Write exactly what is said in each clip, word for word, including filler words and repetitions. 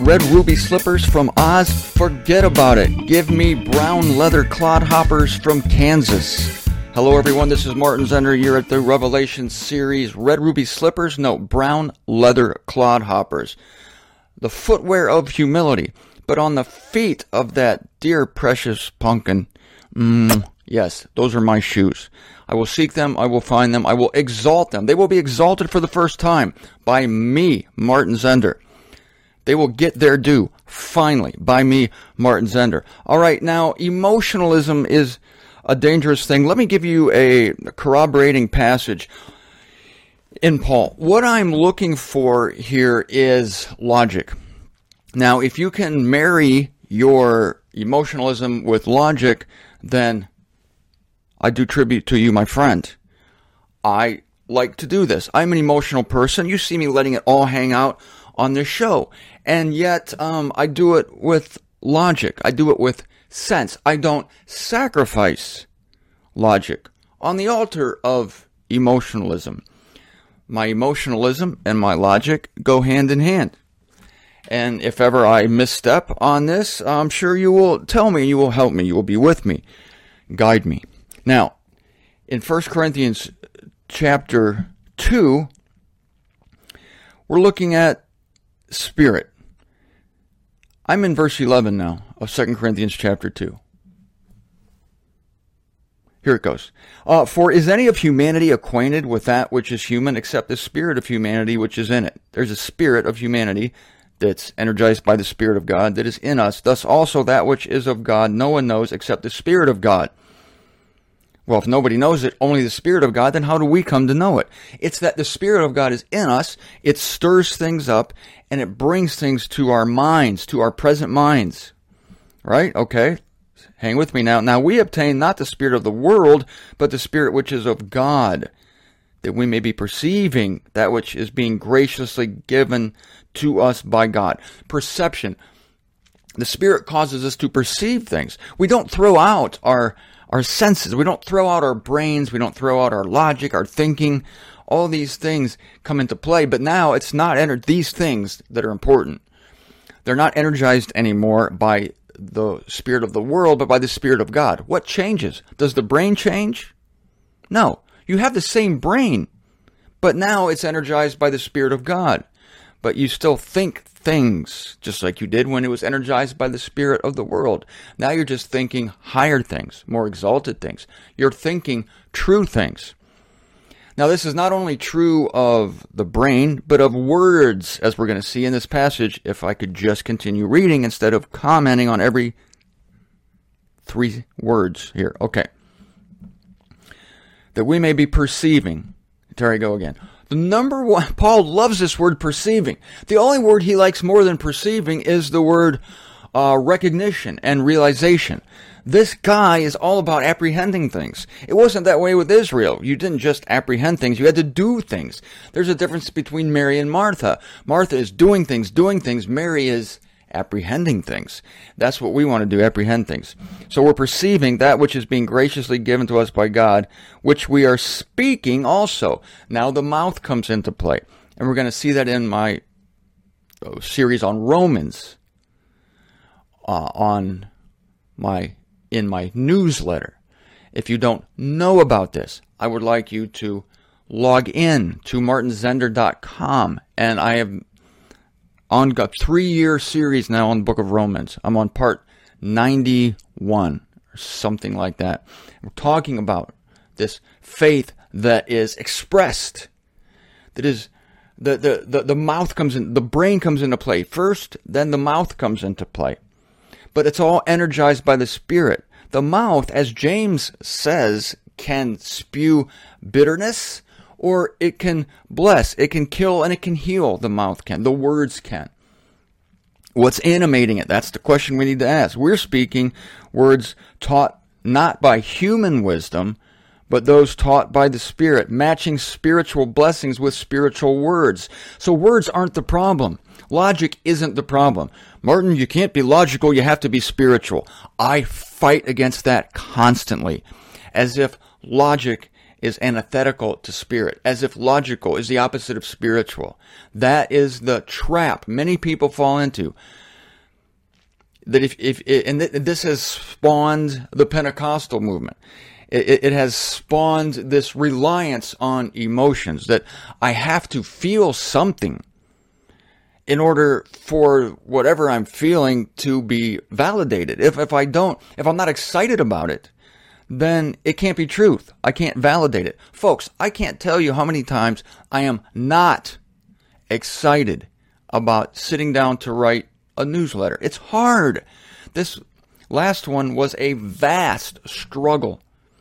red ruby slippers from Oz? Forget about it. Give me brown leather clodhoppers from Kansas. Hello everyone, this is Martin Zender. You're at the Revelation series. Red ruby slippers? No, brown leather clodhoppers. The footwear of humility. But on the feet of that dear precious pumpkin, mm, yes, those are my shoes. I will seek them, I will find them, I will exalt them. They will be exalted for the first time by me, Martin Zender. They will get their due, finally, by me, Martin Zender. All right, now, emotionalism is a dangerous thing. Let me give you a corroborating passage in Paul. What I'm looking for here is logic. Now, if you can marry your emotionalism with logic, then I do tribute to you, my friend. I like to do this. I'm an emotional person. You see me letting it all hang out on this show. And yet, um, I do it with logic. I do it with sense. I don't sacrifice logic on the altar of emotionalism. My emotionalism and my logic go hand in hand. And if ever I misstep on this, I'm sure you will tell me, you will help me, you will be with me, guide me. Now, in First Corinthians chapter two, we're looking at spirit. I'm in verse eleven now of Second Corinthians chapter two. Here it goes. Uh, For is any of humanity acquainted with that which is human except the spirit of humanity which is in it? There's a spirit of humanity that's energized by the Spirit of God that is in us. Thus also that which is of God no one knows except the Spirit of God. Well, if nobody knows it, only the Spirit of God, then how do we come to know it? It's that the Spirit of God is in us, it stirs things up, and it brings things to our minds, to our present minds. Right? Okay. Hang with me now. Now we obtain not the spirit of the world, but the Spirit which is of God, that we may be perceiving that which is being graciously given to us by God. Perception. The Spirit causes us to perceive things. We don't throw out our our senses. We don't throw out our brains. We don't throw out our logic, our thinking. All these things come into play. But now it's not ener- these things that are important. They're not energized anymore by the spirit of the world, but by the Spirit of God. What changes? Does the brain change? No. You have the same brain, but now it's energized by the Spirit of God. But you still think things just like you did when it was energized by the spirit of the world. Now you're just thinking higher things, more exalted things. You're thinking true things. Now this is not only true of the brain, but of words, as we're going to see in this passage, if I could just continue reading instead of commenting on every three words here. Okay. That we may be perceiving. There I go again. The number one, Paul loves this word perceiving. The only word he likes more than perceiving is the word uh, recognition and realization. This guy is all about apprehending things. It wasn't that way with Israel. You didn't just apprehend things, you had to do things. There's a difference between Mary and Martha. Martha is doing things, doing things. Mary is apprehending things. That's what we want to do, apprehend things. So we're perceiving that which is being graciously given to us by God, which we are speaking also. Now the mouth comes into play. And we're going to see that in my uh, series on Romans, uh, on my in my newsletter. If you don't know about this, I would like you to log in to martin zender dot com, and I have on a three-year series now on the book of Romans. I'm on part ninety-one, or something like that. We're talking about this faith that is expressed, that is, the, the, the, the mouth comes in, the brain comes into play first, then the mouth comes into play. But it's all energized by the Spirit. The mouth, as James says, can spew bitterness, or it can bless, it can kill, and it can heal. The mouth can. The words can. What's animating it? That's the question we need to ask. We're speaking words taught not by human wisdom, but those taught by the Spirit, matching spiritual blessings with spiritual words. So words aren't the problem. Logic isn't the problem. Martin, you can't be logical, you have to be spiritual. I fight against that constantly, as if logic is antithetical to spirit, as if logical is the opposite of spiritual. That is the trap many people fall into. That if, if and this has spawned the Pentecostal movement. It, it has spawned this reliance on emotions, that I have to feel something in order for whatever I'm feeling to be validated. If if I don't, if I'm not excited about it, then it can't be truth. I can't validate it. Folks, I can't tell you how many times I am not excited about sitting down to write a newsletter. It's hard. This last one was a vast struggle.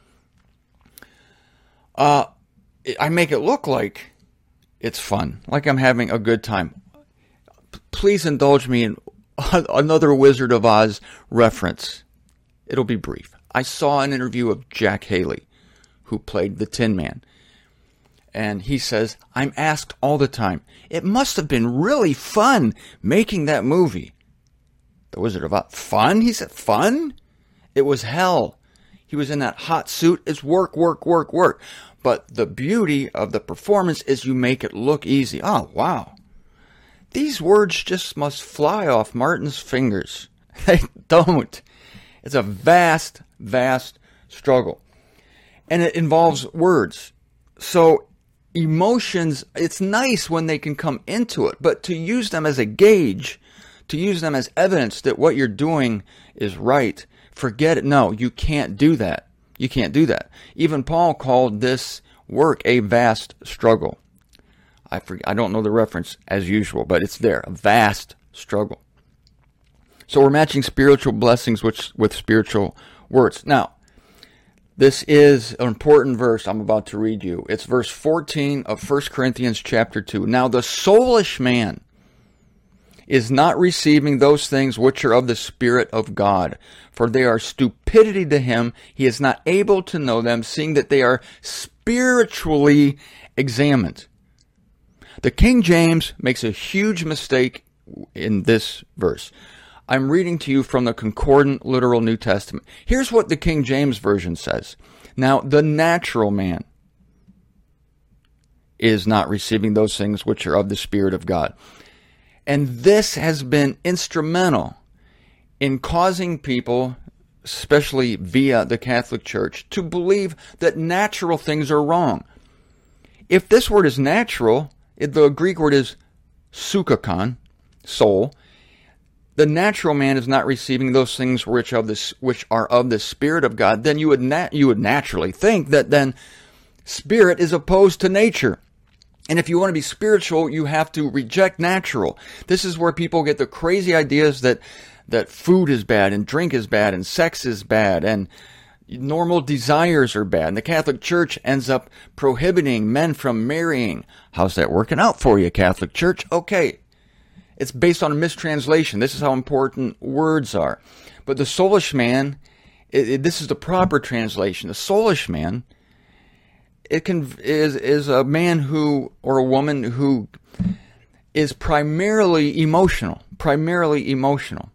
Uh, I make it look like it's fun, like I'm having a good time. Please indulge me in another Wizard of Oz reference. It'll be brief. I saw an interview of Jack Haley, who played the Tin Man. And he says, I'm asked all the time, it must have been really fun making that movie. The Wizard of Oz. Fun? He said, fun? It was hell. He was in that hot suit. It's work, work, work, work. But the beauty of the performance is you make it look easy. Oh, wow. These words just must fly off Martin's fingers. They don't. It's a vast, vast struggle. And it involves words. So emotions, it's nice when they can come into it, but to use them as a gauge, to use them as evidence that what you're doing is right, forget it. No, you can't do that. You can't do that. Even Paul called this work a vast struggle. I forget, I don't know the reference as usual, but it's there, a vast struggle. So we're matching spiritual blessings with, with spiritual words. Now, this is an important verse I'm about to read you. It's verse fourteen of First Corinthians chapter two. Now the soulish man is not receiving those things which are of the Spirit of God, for they are stupidity to him. He is not able to know them, seeing that they are spiritually examined. The King James makes a huge mistake in this verse. I'm reading to you from the Concordant Literal New Testament. Here's what the King James Version says. Now, the natural man is not receiving those things which are of the Spirit of God. And this has been instrumental in causing people, especially via the Catholic Church, to believe that natural things are wrong. If this word is natural, the Greek word is psychikon, soul. The natural man is not receiving those things which of this which are of the Spirit of God. Then you would nat- you would naturally think that then spirit is opposed to nature. And if you want to be spiritual, you have to reject natural. This is where people get the crazy ideas that that food is bad and drink is bad and sex is bad and normal desires are bad. And the Catholic Church ends up prohibiting men from marrying. How's that working out for you, Catholic Church? Okay. It's based on a mistranslation. This is how important words are. But the soulish man, it, it, this is the proper translation. The soulish man, it can is is a man who or a woman who is primarily emotional, primarily emotional,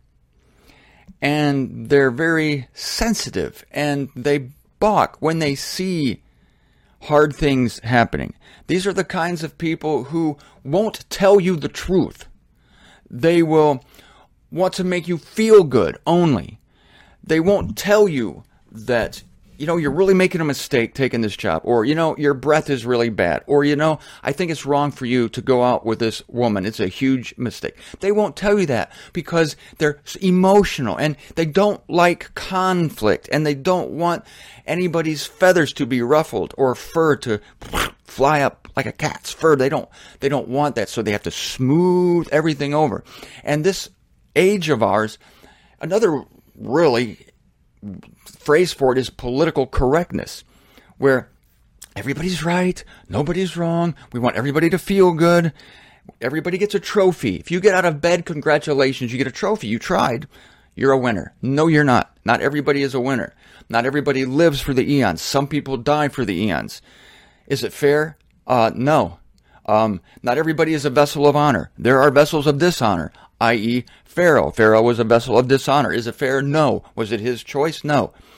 and they're very sensitive, and they balk when they see hard things happening. These are the kinds of people who won't tell you the truth. They will want to make you feel good only. They won't tell you that, you know, you're really making a mistake taking this job. Or, you know, your breath is really bad. Or, you know, I think it's wrong for you to go out with this woman. It's a huge mistake. They won't tell you that because they're emotional and they don't like conflict and they don't want anybody's feathers to be ruffled or fur to fly up like a cat's fur. They don't, they don't want that. So they have to smooth everything over. And this age of ours, another really phrase for it is political correctness, where everybody's right, nobody's wrong, we want everybody to feel good, everybody gets a trophy. If you get out of bed, congratulations, you get a trophy, you tried, you're a winner. No, you're not. Not everybody is a winner. Not everybody lives for the eons. Some people die for the eons. Is it fair? Uh, no. Um, not everybody is a vessel of honor. There are vessels of dishonor, that is. Pharaoh. Pharaoh was a vessel of dishonor. Is it fair? No. Was it his choice? No.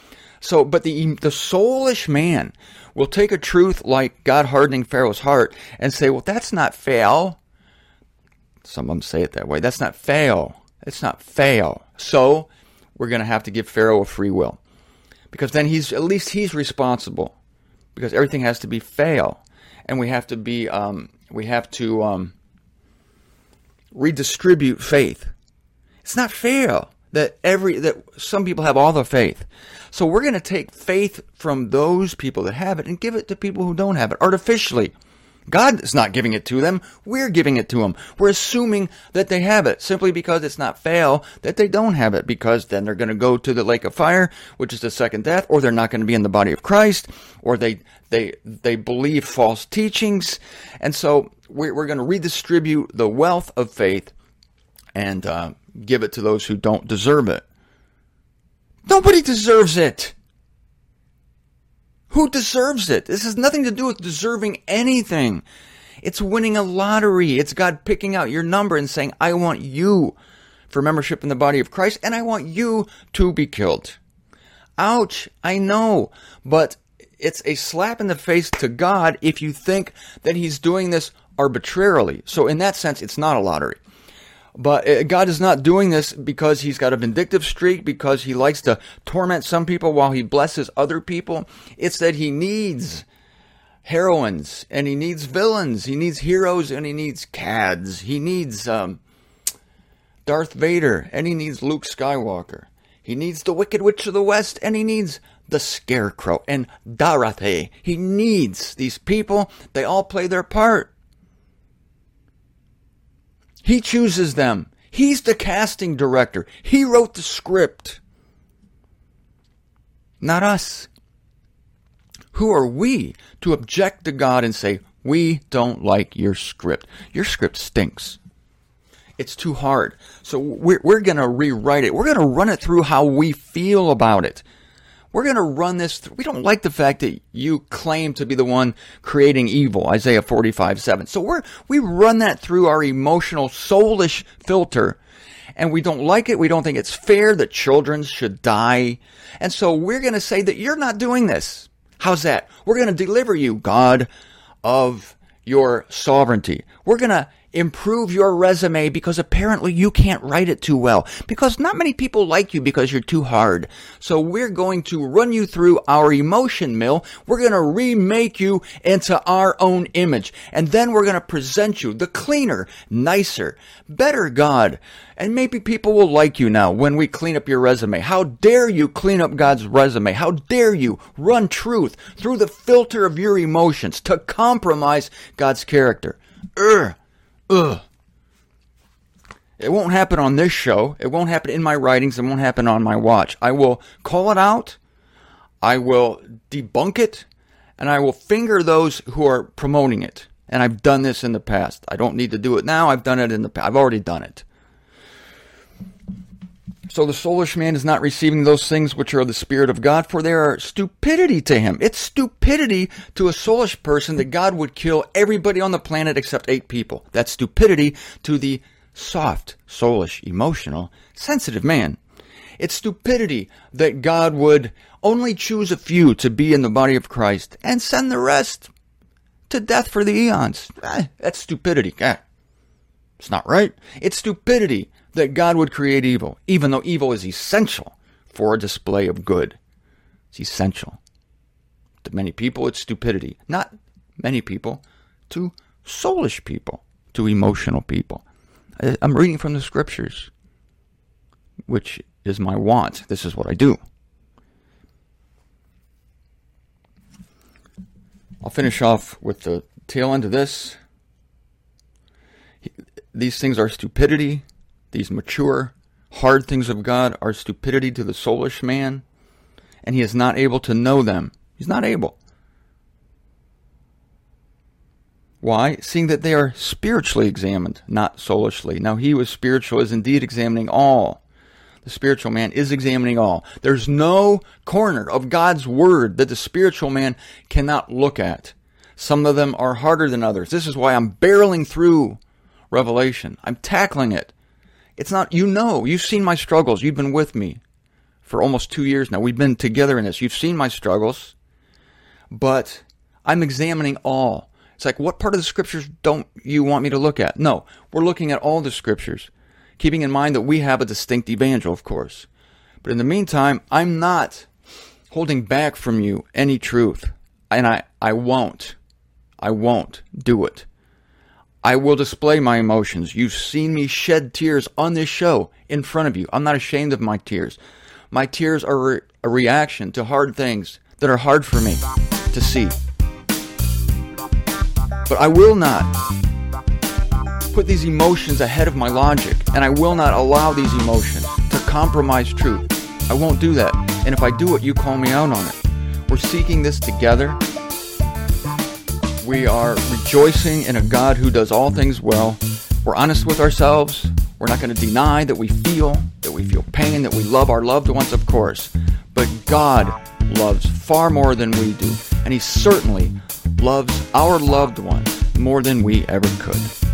So, but the the soulish man will take a truth like God hardening Pharaoh's heart and say, well, that's not fail. Some of them say it that way. That's not fail. It's not fail. So we're going to have to give Pharaoh a free will, because then he's at least he's responsible, because everything has to be fail, and we have to be um, we have to um, redistribute faith. It's not fail that every that some people have all the faith. So we're going to take faith from those people that have it and give it to people who don't have it artificially. God is not giving it to them. We're giving it to them. We're assuming that they have it simply because it's not fail that they don't have it, because then they're going to go to the lake of fire, which is the second death, or they're not going to be in the body of Christ, or they they they believe false teachings. And so we're, we're going to redistribute the wealth of faith and uh, give it to those who don't deserve it. Nobody deserves it. Who deserves it? This has nothing to do with deserving anything. It's winning a lottery. It's God picking out your number and saying, I want you for membership in the body of Christ, and I want you to be killed. Ouch, I know, but it's a slap in the face to God if you think that he's doing this arbitrarily. So in that sense, it's not a lottery. But God is not doing this because he's got a vindictive streak, because he likes to torment some people while he blesses other people. It's that he needs heroines and he needs villains. He needs heroes and he needs cads. He needs um, Darth Vader and he needs Luke Skywalker. He needs the Wicked Witch of the West and he needs the Scarecrow and Dorothy. He needs these people. They all play their part. He chooses them. He's the casting director. He wrote the script. Not us. Who are we to object to God and say, we don't like your script. Your script stinks. It's too hard. So we're, we're going to rewrite it. We're going to run it through how we feel about it. We're going to run this through. We don't like the fact that you claim to be the one creating evil, Isaiah forty-five seven. So we're, we run that through our emotional, soulish filter, and we don't like it. We don't think it's fair that children should die. And so we're going to say that you're not doing this. How's that? We're going to deliver you, God of your sovereignty. We're going to improve your resume because apparently you can't write it too well, because not many people like you because you're too hard. So we're going to run you through our emotion mill. We're going to remake you into our own image. And then we're going to present you the cleaner, nicer, better God. And maybe people will like you now when we clean up your resume. How dare you clean up God's resume? How dare you run truth through the filter of your emotions to compromise God's character? Ugh. Ugh. It won't happen on this show. It won't happen in my writings. It won't happen on my watch. I will call it out. I will debunk it. And I will finger those who are promoting it. And I've done this in the past. I don't need to do it now. I've done it in the past. I've already done it. So the soulish man is not receiving those things which are of the Spirit of God, for they are stupidity to him. It's stupidity to a soulish person that God would kill everybody on the planet except eight people. That's stupidity to the soft, soulish, emotional, sensitive man. It's stupidity that God would only choose a few to be in the body of Christ and send the rest to death for the eons. Eh, that's stupidity. Eh, it's not right. It's stupidity that God would create evil, even though evil is essential for a display of good. It's essential. To many people, it's stupidity. Not many people, to soulish people, to emotional people. I'm reading from the scriptures, which is my want. This is what I do. I'll finish off with the tail end of this. These things are stupidity. These mature, hard things of God are stupidity to the soulish man, and he is not able to know them. He's not able. Why? Seeing that they are spiritually examined, not soulishly. Now he who is spiritual is indeed examining all. The spiritual man is examining all. There's no corner of God's word that the spiritual man cannot look at. Some of them are harder than others. This is why I'm barreling through Revelation. I'm tackling it. It's not, you know, you've seen my struggles. You've been with me for almost two years now. We've been together in this. You've seen my struggles, but I'm examining all. It's like, what part of the scriptures don't you want me to look at? No, we're looking at all the scriptures, keeping in mind that we have a distinct evangel, of course. But in the meantime, I'm not holding back from you any truth. And I, I won't. I won't do it. I will display my emotions. You've seen me shed tears on this show in front of you. I'm not ashamed of my tears. My tears are re- a reaction to hard things that are hard for me to see. But I will not put these emotions ahead of my logic, and I will not allow these emotions to compromise truth. I won't do that. And if I do it, you call me out on it. We're seeking this together. We are rejoicing in a God who does all things well. We're honest with ourselves. We're not going to deny that we feel, that we feel pain, that we love our loved ones, of course. But God loves far more than we do. And He certainly loves our loved ones more than we ever could.